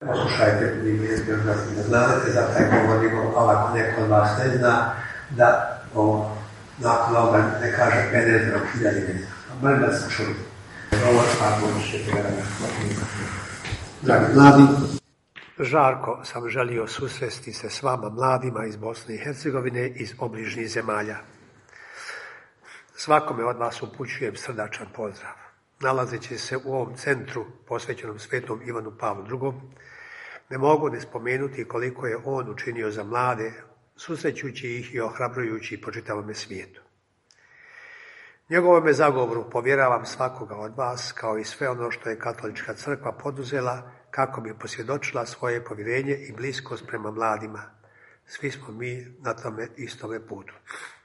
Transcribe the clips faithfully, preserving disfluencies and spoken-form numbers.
Poslušajte, vi biografiju, da znate da taj govorimo, ali ako neko od vas ne zna, da ovo, nakon ovoga ne kaže pedeset hiljada godina. Bar da se čuli. Ovo stvarno će dragi mladi. Žarko sam želio susresti se s vama mladima iz Bosne i Hercegovine, iz obližnjih zemalja. Svakome od vas upućujem srdačan pozdrav. Nalazeći se u ovom centru posvećenom svetom Ivanu Pavlu drugom, ne mogu ne spomenuti koliko je on učinio za mlade, susrećući ih i ohrabrujući po čitavome svijetu. Njegovome zagovoru povjeravam svakoga od vas, kao i sve ono što je Katolička crkva poduzela kako bi posvjedočila svoje povjerenje i bliskost prema mladima. Svi smo mi na tome istome putu.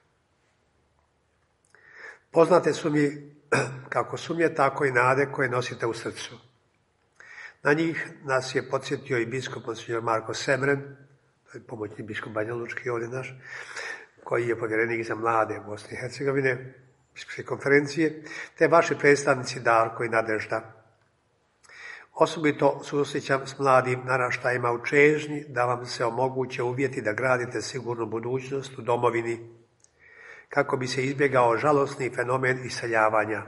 Poznate su mi kako sumnje, tako i nade koje nosite u srcu. Na njih nas je podsjetio i biskup monsignor Marko Semren, to je pomoćni biskup Banja Lučki ovdje naš, koji je povjerenik za mlade Bosne i Hercegovine, biskupske konferencije, te vaši predstavnici Darko i Nadežda. Osobito susrećam s mladim naraštajima u čežnji da vam se omoguće uvjeti da gradite sigurnu budućnost u domovini, kako bi se izbjegao žalosni fenomen iseljavanja.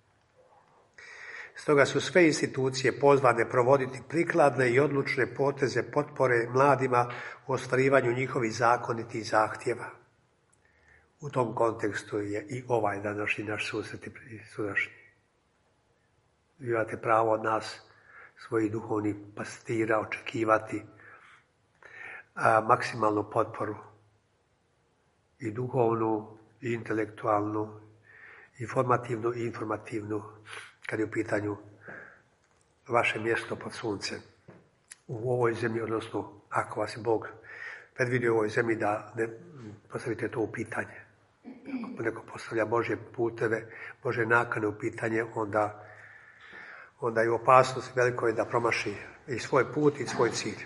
Stoga su sve institucije pozvane provoditi prikladne i odlučne poteze potpore mladima u ostvarivanju njihovih zakonitih zahtjeva. U tom kontekstu je i ovaj današnji naš susret i sutrašnji. Vi imate pravo od nas, svojih duhovnih pastira, očekivati a, maksimalnu potporu i duhovnu, i intelektualnu, i formativnu i informativnu, kad je u pitanju vaše mjesto pod suncem u ovoj zemlji, odnosno ako vas je Bog predvidio u ovoj zemlji da ne postavite to u pitanje. Ako neko postavlja Božje puteve, Božje nakane u pitanje, onda, onda je opasnost veliko je da promaši i svoj put i svoj cilj.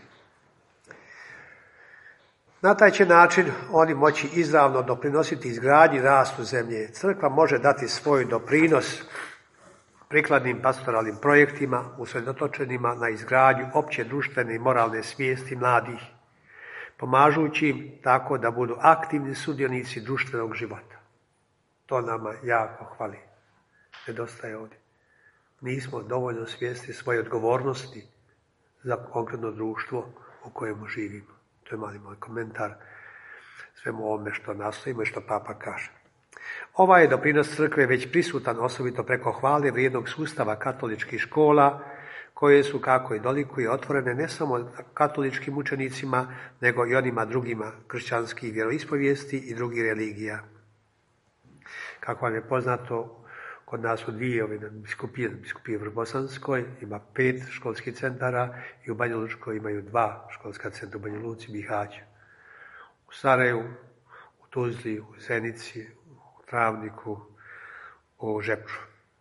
Na taj će način oni moći izravno doprinositi izgradnji rastu zemlje. Crkva može dati svoj doprinos prikladnim pastoralnim projektima usredotočenima na izgradnju opće društvene i moralne svijesti mladih, pomažući im tako da budu aktivni sudionici društvenog života. To nama jako hvali. Nedostaje ovdje. Nismo dovoljno svjesni svoje odgovornosti za konkretno društvo u kojemu živimo. To je mali moj komentar svemu ovome što nastojimo i što Papa kaže. Ovaj je doprinos crkve već prisutan osobito preko hvale vrijednog sustava katoličkih škola, koje su, kako i dolikuje, otvorene ne samo katoličkim učenicima, nego i onima drugima kršćanskih vjeroispovijesti i drugih religija. Kako vam je poznato, kod nas su dvije ove biskupije, biskupije u Vrbosanskoj ima pet školskih centara i u Banja Lučkoj imaju dva školska centra, u Banja Luci i Bihaću. U Sarajevu, u Tuzli, u Zenici, u Travniku, u Žepču.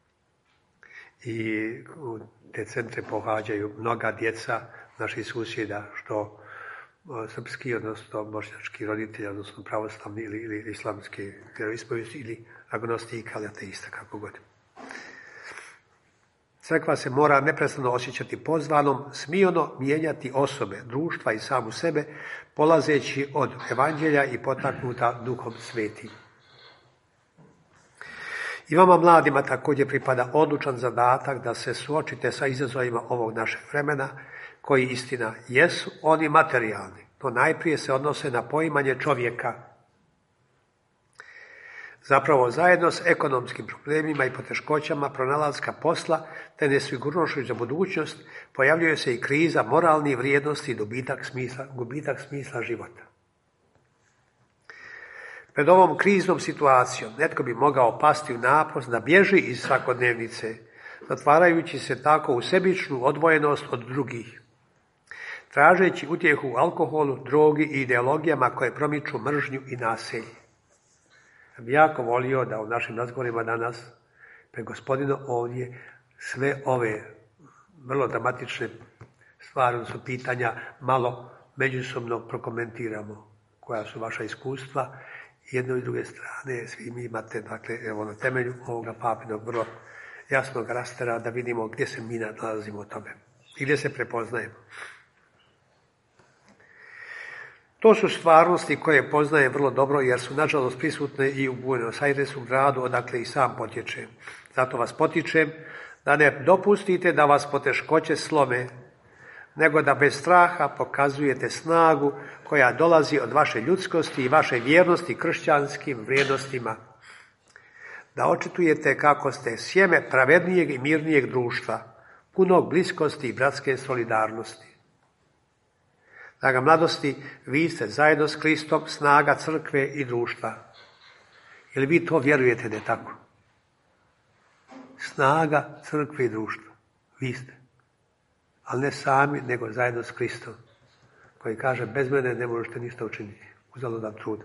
I u te centre pohađaju mnoga djeca naših susjeda, što srpski, odnosno bošnjački roditelji, odnosno pravoslavni ili, ili islamski vjeroispovijesti ili agnostika, ali ateista, kako god. Crkva se mora neprestano osjećati pozvanom, smijono mijenjati osobe, društva i samu sebe, polazeći od evanđelja i potaknuta Duhom Svetim. I vama mladima također pripada odlučan zadatak da se suočite sa izazovima ovog našeg vremena, koji istina jesu oni materijalni. To najprije se odnose na poimanje čovjeka. Zapravo zajedno s ekonomskim problemima i poteškoćama pronalaska posla te nesigurnošću za budućnost pojavljuje se i kriza moralnih vrijednosti i gubitak smisla, gubitak smisla života. Pred ovom kriznom situacijom netko bi mogao pasti u napast da bježi iz svakodnevnice, zatvarajući se tako u sebičnu odvojenost od drugih, tražeći utjehu u alkoholu, drogi i ideologijama koje promiču mržnju i nasilje. Ja bih jako volio da u našim razgovorima danas pred Gospodinom ovdje sve ove vrlo dramatične stvari, su pitanja, malo međusobno prokomentiramo koja su vaša iskustva. Jedno i druge strane, svi mi imate, dakle, evo na temelju ovoga papinog vrlo jasnog rastera da vidimo gdje se mi nalazimo u tome i gdje se prepoznajemo. To su stvarnosti koje poznajem vrlo dobro jer su nažalost prisutne i u Buenos Airesu, gradu odakle i sam potječem. Zato vas potičem da ne dopustite da vas poteškoće slome, nego da bez straha pokazujete snagu koja dolazi od vaše ljudskosti i vaše vjernosti kršćanskim vrijednostima. Da očitujete kako ste sjeme pravednijeg i mirnijeg društva, punog bliskosti i bratske solidarnosti. Draga mladosti, vi ste zajedno s Kristom snaga crkve i društva. Ili vi to vjerujete da je tako? Snaga crkve i društva. Vi ste. Ali ne sami, nego zajedno s Kristom. Koji kaže, bez mene ne možete ništa učiniti. Uzaludan trud.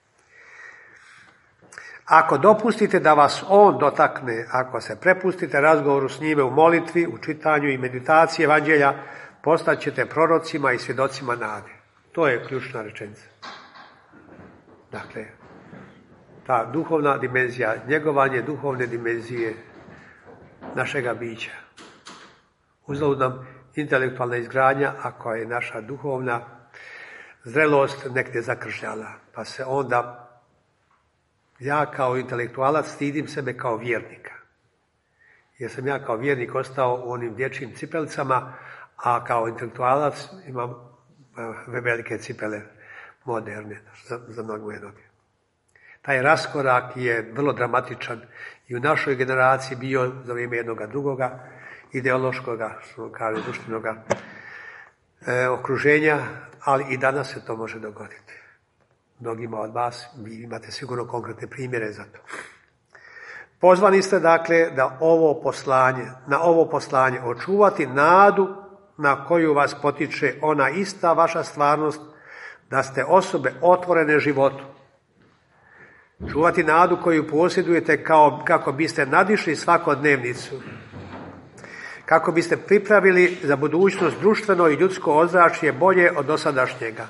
Ako dopustite da vas on dotakne, ako se prepustite razgovoru s njime u molitvi, u čitanju i meditaciji evanđelja, postaćete prorocima i svjedocima nade. To je ključna rečenica. Dakle, ta duhovna dimenzija, njegovanje duhovne dimenzije našega bića. Uzalud nam intelektualna izgradnja, ako je naša duhovna zrelost negdje zakržljala, pa se onda ja kao intelektualac stidim sebe kao vjernika. Jer sam ja kao vjernik ostao u onim dječjim cipelicama, a kao intelektualac imam velike cipele moderne za, za mnogo moje noge. Taj raskorak je vrlo dramatičan i u našoj generaciji bio za vrijeme jednoga drugoga ideološkoga, što kaže, društvenoga e, okruženja, ali i danas se to može dogoditi. Mnogima od vas, vi imate sigurno konkretne primjere za to. Pozvani ste dakle da ovo poslanje, na ovo poslanje očuvati nadu na koju vas potiče ona ista vaša stvarnost, da ste osobe otvorene životu. Čuvati nadu koju posjedujete kao, kako biste nadišli svakodnevnicu, kako biste pripravili za budućnost društveno i ljudsko ozračje bolje od dosadašnjega.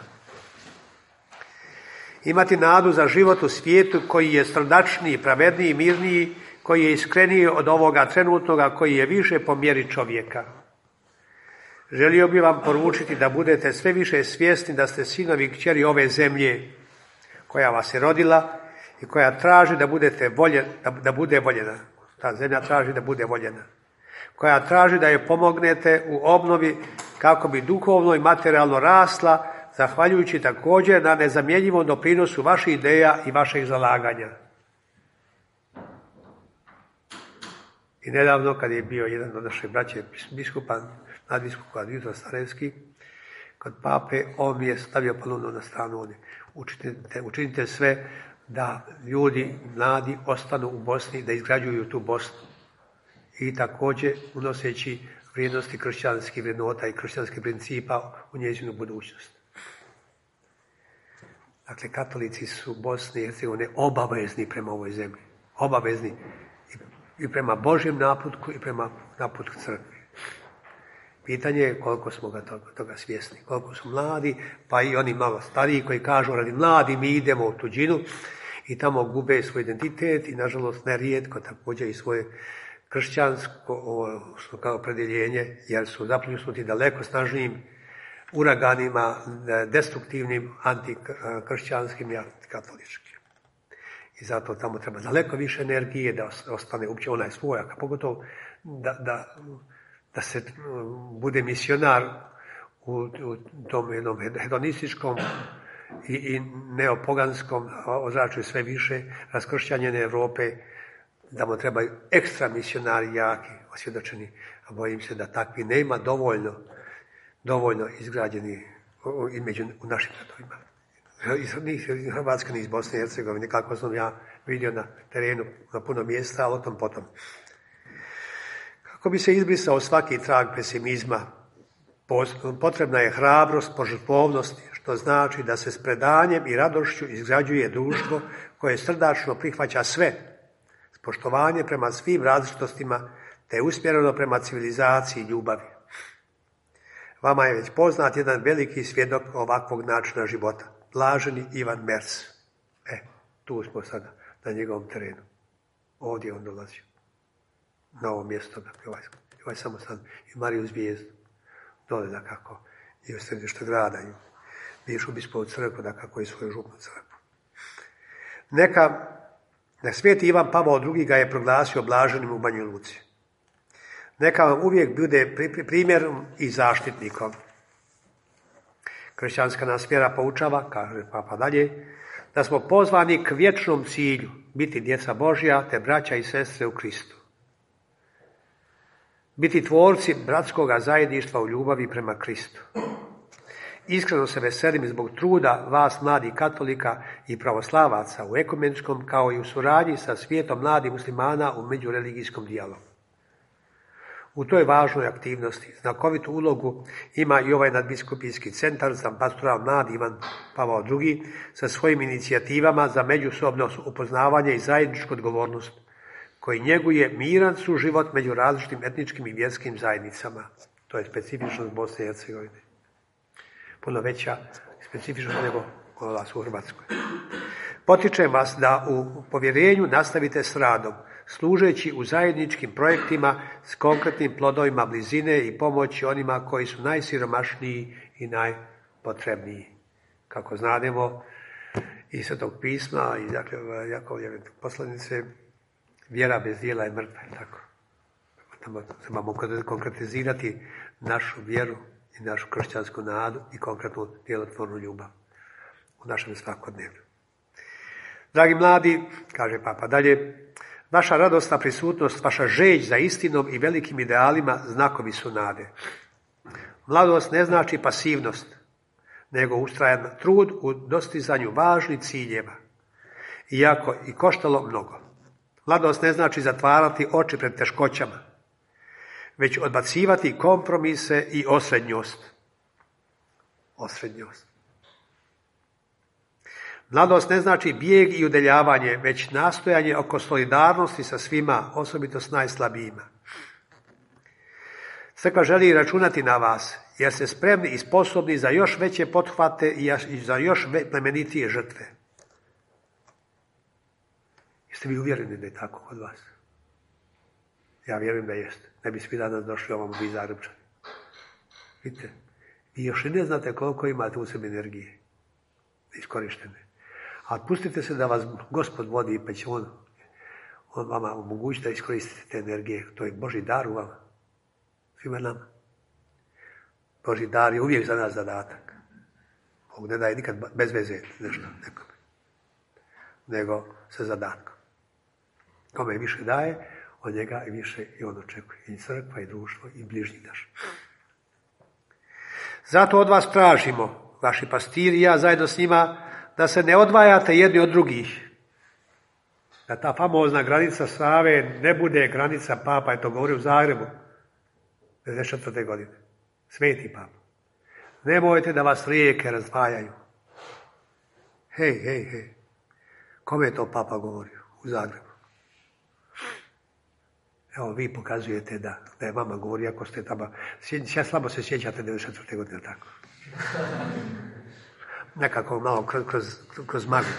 Imati nadu za život u svijetu koji je srdačniji, pravedniji, mirniji, koji je iskreniji od ovoga trenutnoga, koji je više po mjeri čovjeka. Želio bih vam poručiti da budete sve više svjesni da ste sinovi i kćeri ove zemlje koja vas je rodila i koja traži da budete volje, da, da bude voljena. Ta zemlja traži da bude voljena. Koja traži da je pomognete u obnovi kako bi duhovno i materijalno rasla, zahvaljujući također na nezamjenjivom doprinosu vaših ideja i vašeg zalaganja. I nedavno, kad je bio jedan od naših braće biskupa, nadbiskupa Dimitar Starenski, kod pape, on mi je stavio ponovno na stranu ovdje. Učinite, učinite sve da ljudi, mladi, ostanu u Bosni, da izgrađuju tu Bosnu. I također unoseći vrijednosti kršćanskih vrednota i kršćanskih principa u njezinu budućnost. Dakle, katolici su Bosni i Hercegovine obavezni prema ovoj zemlji. Obavezni i prema Božjem naputku i prema naputku crkve. Pitanje je koliko smo ga toga, toga svjesni, koliko su mladi, pa i oni malo stariji koji kažu, radi mladi mi idemo u tuđinu i tamo gube svoj identitet i nažalost nerijetko također i svoje kršćansko kao opredjeljenje, jer su zapljusnuti daleko snažnijim uraganima, destruktivnim, antikršćanskim i antikatoličkim. I zato tamo treba daleko više energije da ostane uopće onaj svoj, a pogotovo da, da, da se bude misionar u, u tom jednom hedonističkom i, i neopoganskom ozračju sve više raskršćanjene Europe, da mu trebaju ekstra misionari jaki, osvjedočeni, a bojim se da takvi nema dovoljno, dovoljno izgrađeni i među u našim gradovima. Ni iz Hrvatske, ni iz Bosne i Hercegovine, kako sam ja vidio na terenu, na puno mjesta, ali o tom potom. Kako bi se izbrisao svaki trag pesimizma, potrebna je hrabrost, požrtvovnost, što znači da se s predanjem i radošću izgrađuje društvo koje srdačno prihvaća sve, s poštovanjem prema svim različitostima, te usmjereno prema civilizaciji i ljubavi. Vama je već poznat jedan veliki svjedok ovakvog načina života, blaženi Ivan Mers. E, tu smo sada, na njegovom terenu. Ovdje on dolazio. Na ovo mjesto, dakle, ovaj, ovaj samo sad, i Mariju Zvijezdu, dole da kako, i u središtu grada. bivšu bispovu crkvu, da kako i svoju župnu crkvu. Neka, da sveti Ivan Pavao drugi ga je proglasio blaženim u Banji Luci. Neka vam uvijek bude primjerom i zaštitnikom. Kršćanska nas vjera poučava, kaže Papa dalje, da smo pozvani k vječnom cilju, biti djeca Božja te braća i sestre u Kristu. Biti tvorci bratskoga zajedništva u ljubavi prema Kristu. Iskreno se veselim zbog truda vas mladih katolika i pravoslavaca u ekumenskom kao i u suradnji sa svijetom mladih muslimana u međureligijskom dijalogu. U toj važnoj aktivnosti znakovitu ulogu ima i ovaj nadbiskupijski centar za pastoral mladi Ivan Pavao drugi sa svojim inicijativama za međusobno upoznavanje i zajedničku odgovornost koji njeguje miran suživot među različitim etničkim i vjerskim zajednicama. To je specifičnost Bosne i Hercegovine. Puno veća specifičnost nego kod vas u Hrvatskoj. Potičem vas da u povjerenju nastavite s radom, služeći u zajedničkim projektima s konkretnim plodovima blizine i pomoći onima koji su najsiromašniji i najpotrebniji. Kako znademo iz Svetog pisma i dakle, Jakovljeve poslanice, vjera bez djela je mrtva. Tako. Trebamo konkretizirati našu vjeru i našu kršćansku nadu i konkretnu djelotvornu ljubav u našem svakodnevlju. Dragi mladi, kaže Papa dalje, vaša radosna prisutnost, vaša žeđ za istinom i velikim idealima znakovi su nade. Mladost ne znači pasivnost, nego ustrajan trud u dostizanju važnih ciljeva, iako i koštalo mnogo. Mladost ne znači zatvarati oči pred teškoćama, već odbacivati kompromise i osrednjost. Osrednjost. Mladost ne znači bijeg i udaljavanje, već nastojanje oko solidarnosti sa svima, osobito s najslabijima. Crkva želi računati na vas, jer ste spremni i sposobni za još veće pothvate i za još plemenitije žrtve. Jeste vi uvjereni da je tako kod vas? Ja vjerujem da jeste. Ne bi svi danas došli ovamo vi Zagrepčani. Vidite, vi još i ne znate koliko imate u sebi energije iskorištene. Ali pustite se da vas Gospod vodi, pa će on, on vama omogućiti da iskoristite te energije. To je Božji dar u vama. Svima nama. Božji dar je uvijek za nas zadatak. Bog ne daje nikad bez veze nešto nekome. Nego sa zadatkom. Kome više daje, od njega i više i on očekuje. I crkva, i društvo, i bližnji naš. Zato od vas tražimo, vaši pastiri i ja zajedno s njima, da se ne odvajate jedni od drugih. Da ta famozna granica Save ne bude granica, Papa je to govorio u Zagrebu, devedeset četvrte godine. Sveti Papa. Nemojte da vas rijeke razdvajaju. Hej, hej, hej. Kome je to Papa govorio u Zagrebu? Evo, vi pokazujete da, da je vama govori, ako ste tamo, ja slabo se sjećate devedeset četvrte godine, tako. Nekako malo kroz, kroz, kroz maglu.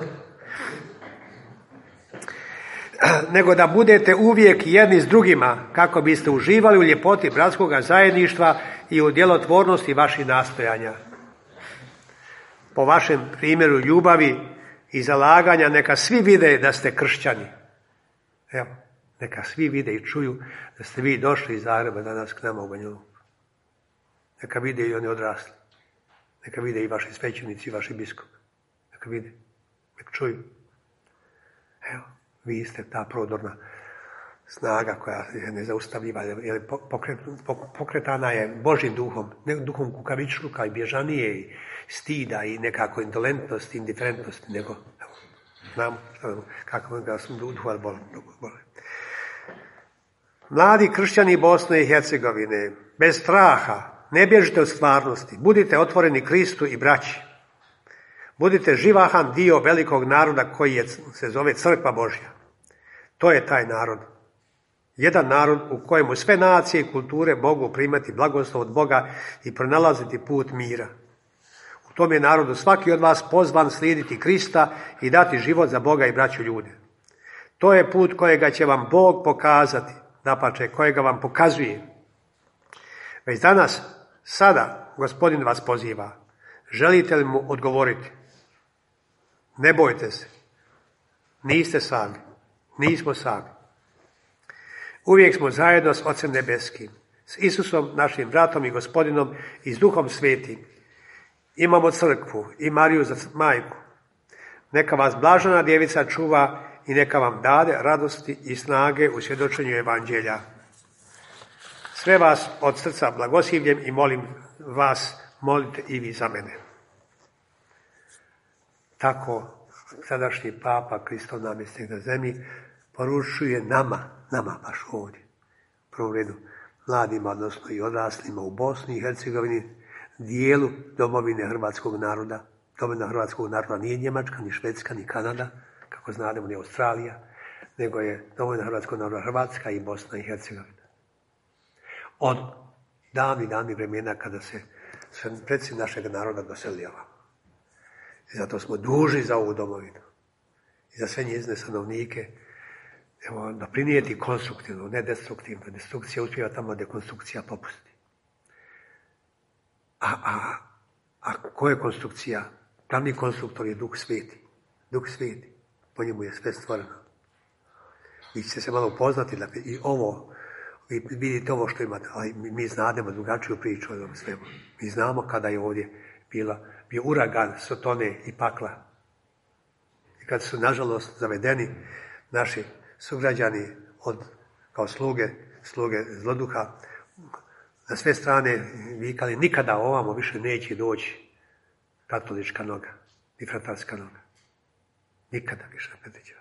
Nego da budete uvijek jedni s drugima, kako biste uživali u ljepoti bratskoga zajedništva i u djelotvornosti vaših nastojanja. Po vašem primjeru ljubavi i zalaganja neka svi vide da ste kršćani. Evo, neka svi vide i čuju da ste vi došli iz Zagreba danas k nama u Banja Luku. Neka vide i oni odrasli. Neka vide i vaši svećenici i vaši biskupi. Neka vide, neka čuju. Evo, vi ste ta prodorna snaga koja je nezaustavljiva, jer pokret, pokretana je Božjim duhom, ne duhom kukavičluka i bježanije i stida i nekako indolentnosti, indiferentnosti, nego evo, znamo kako ga sam duha bole. Mladi kršćani Bosne i Hercegovine, bez straha, ne bježite od stvarnosti, budite otvoreni Kristu i braći. Budite živahan dio velikog naroda koji je, se zove Crkva Božja. To je taj narod. Jedan narod u kojemu sve nacije i kulture mogu primati blagoslov od Boga i pronalaziti put mira. U tom je narodu svaki od vas pozvan slijediti Krista i dati život za Boga i braću ljude. To je put kojega će vam Bog pokazati, dapače, kojega vam pokazuje. Već danas, sada, Gospodin vas poziva. Želite li mu odgovoriti? Ne bojte se. Niste sami. Nismo sami. Uvijek smo zajedno s Ocem Nebeskim, s Isusom, našim bratom i gospodinom i s Duhom Svetim. Imamo crkvu i Mariju za majku. Neka vas blažena djevica čuva i neka vam dade radosti i snage u svjedočenju evanđelja. Sve vas od srca blagoslivljem i molim vas, molite i vi za mene. Tako sadašnji Papa, Kristov namjesnik na zemlji, poručuje nama, nama baš ovdje, u prvom redu mladima, odnosno i odraslima u Bosni i Hercegovini, dijelu domovine hrvatskog naroda. Domovina hrvatskog naroda nije Njemačka, ni Švedska, ni Kanada, kako znamo, ni Australija, nego je domovina hrvatskog naroda Hrvatska i Bosna i Hercegovina. Od davnih, davnih vremena kada se predsi našeg naroda doselio. I zato smo dužni za ovu domovinu i za sve njezine stanovnike evo, doprinijeti konstruktivno, ne destruktivno. Destrukcija uspjeva tamo gdje konstrukcija popusti. A, a, a ko je konstrukcija? Glavni konstruktor je Duh Sveti. Duh Sveti. Po njemu je sve stvoreno. Vi ćete se malo upoznati da i ovo, vi vidite ovo što imate, ali mi znademo drugačiju priču od ovom svemu. Mi znamo kada je ovdje bila, bio uragan Sotone i pakla. I kad su, nažalost, zavedeni naši sugrađani od, kao sluge, sluge zloduha, na sve strane vikali, nikada ovamo više neće doći katolička noga i fratarska noga. Nikada više, Petrićevac.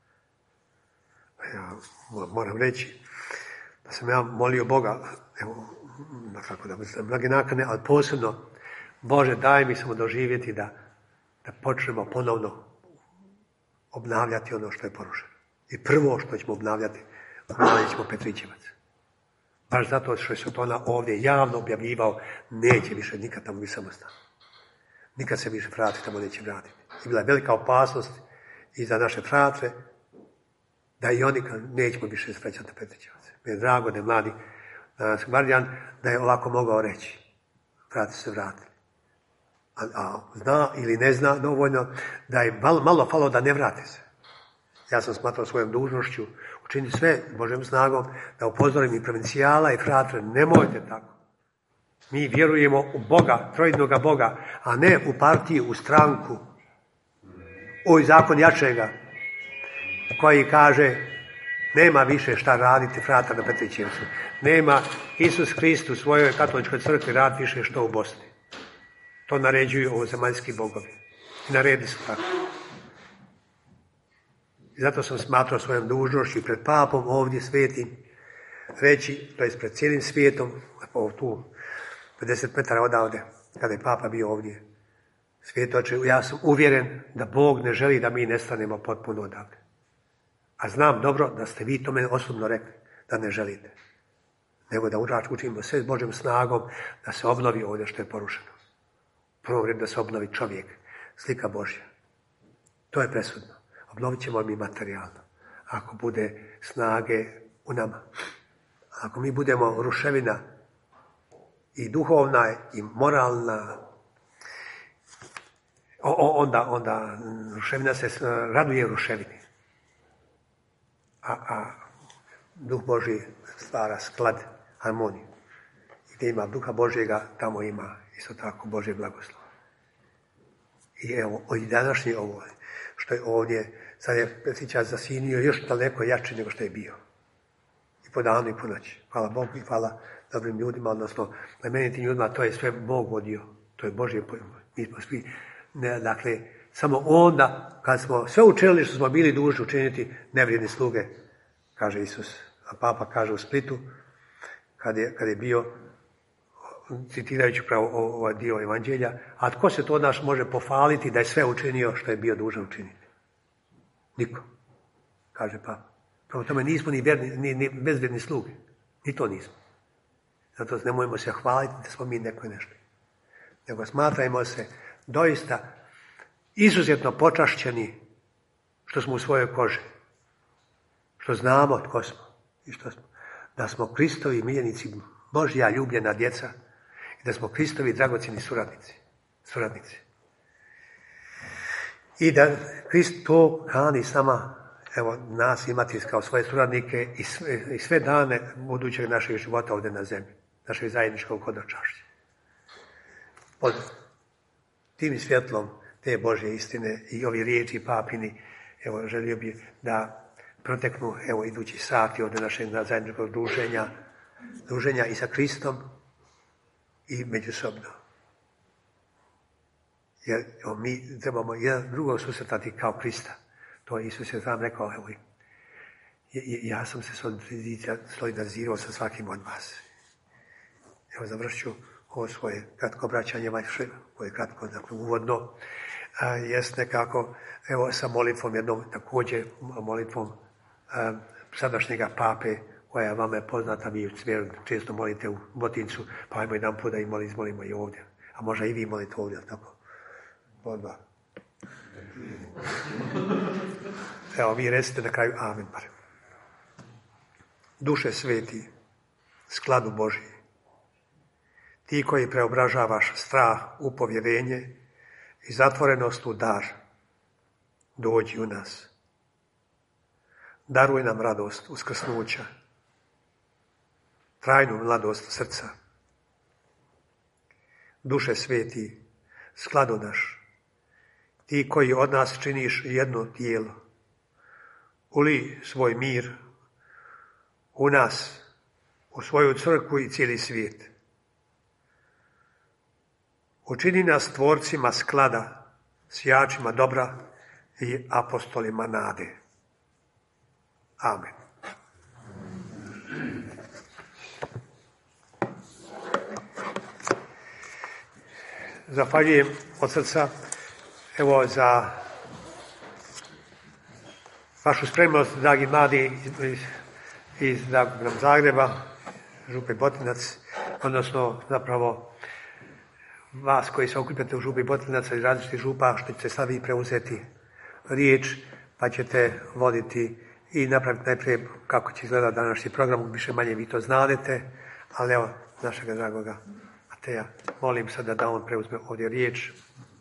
Ja moram reći da sam ja molio Boga, evo, kako da mislim, mnoge nakane, ali posebno, Bože, daj mi samo doživjeti da, da počnemo ponovno obnavljati ono što je porušeno. I prvo što ćemo obnavljati, obnavljat ćemo Petrićevac. Baš zato što je Sotona ovdje javno objavljivao, neće više nikad tamo biti samostalno. Nikad se više frati tamo neće vratiti. I bila je velika opasnost i za naše fratre, da i oni nećemo više srećati na Petrićevac. Mi je drago da je mladi danas Marjan da je ovako mogao reći. Frati se vratili. A, a zna ili ne zna dovoljno da je malo, malo falo da ne vrate se. Ja sam smatrao svojom dužnošću učiniti sve Božjom snagom da upozorim i provincijala i fratre, nemojte tako. Mi vjerujemo u Boga, trojedinoga Boga, a ne u partiju, u stranku, u zakon jačega, koji kaže nema više šta raditi frata na Petrićevcu. Nema Isus Krist u svojoj katoličkoj crkvi rad više što u Bosni. To naređuju ovozemaljski bogovi. I naredi su tako. I zato sam smatrao svojom dužnošću i pred papom ovdje svetim reći, to je pred cijelim svijetom, tu pedeset metara odavde, kada je papa bio ovdje, svjetoče, ja sam uvjeren da Bog ne želi da mi nestanemo potpuno odavde. A znam dobro da ste vi to meni osobno rekli, da ne želite. Nego da učinimo sve s Božjom snagom, da se obnovi ovdje što je porušeno. Prvo redu da se obnovi čovjek, slika Božja. To je presudno. Obnovit ćemo mi materijalno. Ako bude snage u nama. Ako mi budemo ruševina i duhovna i moralna, onda, onda ruševina se raduje ruševini. A, a Duh Božji stvara sklad, harmoniju. I gdje ima Duha Božjega, tamo ima isto tako Božje blagoslov. I evo, i današnji ovo, što je ovdje, sad je Petrićevac zasinio još daleko jači nego što je bio. I po danu i po noći. Hvala Bogu i hvala dobrim ljudima, odnosno plemenitim ljudima, to je sve Bog vodio. To je Božje pojmo. Mi smo svi, ne, dakle, samo onda, kad smo sve učinili što smo bili dužni učiniti, nevrijedni sluge, kaže Isus. A Papa kaže u Splitu, kad je, kad je bio, citirajući pravo ovaj dio evanđelja, a tko se to od nas može pohvaliti da je sve učinio što je bio dužan učiniti? Niko, kaže Papa. Prvo tome nismo ni, vjerni, ni, ni bezvjerni sluge. Ni to nismo. Zato nemojmo se hvaliti da smo mi neko nešto. Nego smatrajmo se doista izuzetno počašćeni što smo u svojoj koži. Što znamo tko smo. I što smo. Da smo Kristovi miljenici, Božja ljubljena djeca. I da smo Kristovi dragocjeni suradnici. suradnici. I da Krist to kani sama, evo, nas imati kao svoje suradnike i sve, i sve dane budućeg našeg života ovdje na zemlji, našeg zajedničkog hodočašća. Pod tim svjetlom te Božje istine i ovi riječi papini, evo, želio bi da proteknu, evo, idući sati od našeg zajedničkog druženja, druženja i sa Kristom i međusobno. Jer evo, mi trebamo jedan drugog susretati kao Krista. To je Isus je sam rekao, evo, ja sam se solidarizirao sa svakim od vas. Evo, završću ovo svoje kratko obraćanje, koje je kratko, dakle, uvodno, a, jest nekako, evo, sa molitvom jednom, također molitvom a, sadašnjega pape, koja je vama poznata, vi često molite u Botincu, pa ajmo jedan put da i molimo, molimo i ovdje. A možda i vi molite ovdje, tako? Odmah. Evo, vi recite na kraju amen. Bar. Duše sveti, skladu Božji, ti koji preobražavaš strah u povjerenje i zatvorenost u dar, dođi u nas. Daruj nam radost uskrsnuća, trajnu mladost srca. Duše sveti, skladu naš, ti koji od nas činiš jedno tijelo, uli svoj mir u nas, u svoju crkvu i cijeli svijet. Učini nas tvorcima sklada, sijačima dobra i apostolima nade. Amen. Zahvaljujem od srca, evo, za vašu spremnost, dragi mladi iz, iz Zagreba, Župe Botlinac, odnosno zapravo vas koji se okupljate u Župi Botlinaca iz različitih župa, što ćete sad vi preuzeti riječ, pa ćete voditi i napraviti najprije kako će izgledati današnji program, više manje vi to znadete, ali evo, našega dragoga Mateja, molim sada da on preuzme ovdje riječ.